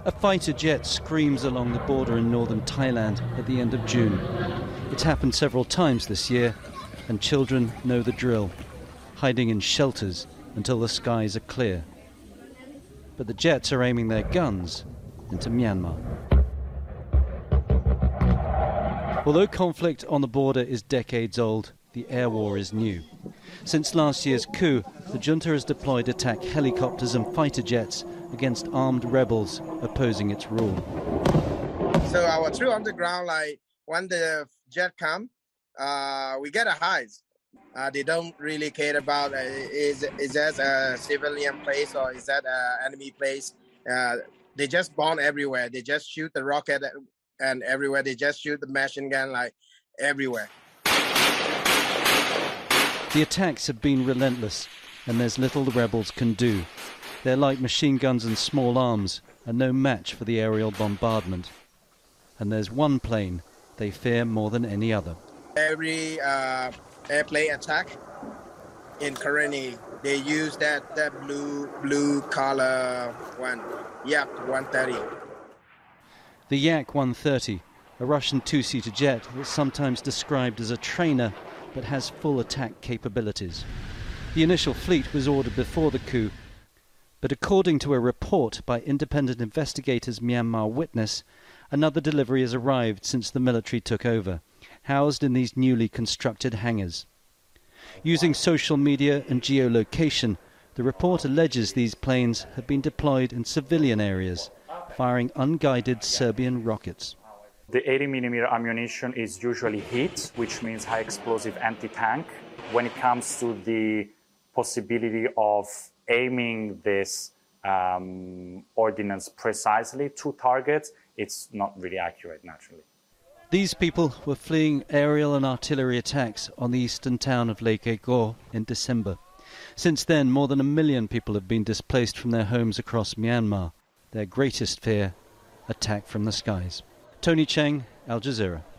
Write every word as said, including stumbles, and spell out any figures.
A fighter jet screams along the border in northern Thailand at the end of June. It's happened several times this year, and children know the drill, hiding in shelters until the skies are clear. But the jets are aiming their guns into Myanmar. Although conflict on the border is decades old, the air war is new. Since last year's coup, the junta has deployed attack helicopters and fighter jets against armed rebels opposing its rule. So our troops on the ground, like when the jet come, uh, we get a hide. Uh, they don't really care about uh, is is that a civilian place or is that an enemy place. Uh, they just bomb everywhere. They just shoot the rocket and everywhere. They just shoot the machine gun like everywhere. The attacks have been relentless, and there's little the rebels can do. Their light machine guns and small arms are no match for the aerial bombardment. And there's one plane they fear more than any other. Every uh, airplane attack in Karenni, they use that, that blue blue color one, Yak one thirty. The Yak one thirty, a Russian two-seater jet that's sometimes described as a trainer but has full attack capabilities. The initial fleet was ordered before the coup, but according to a report by independent investigators Myanmar Witness, another delivery has arrived since the military took over, housed in these newly constructed hangars. Using social media and geolocation, the report alleges these planes have been deployed in civilian areas, firing unguided Serbian rockets. The eighty millimeter ammunition is usually heat, which means high explosive anti-tank. When it comes to the possibility of aiming this um, ordnance precisely to targets, it's not really accurate, naturally. These people were fleeing aerial and artillery attacks on the eastern town of Leke Go in December. Since then, more than a million people have been displaced from their homes across Myanmar. Their greatest fear, attack from the skies. Tony Cheng, Al Jazeera.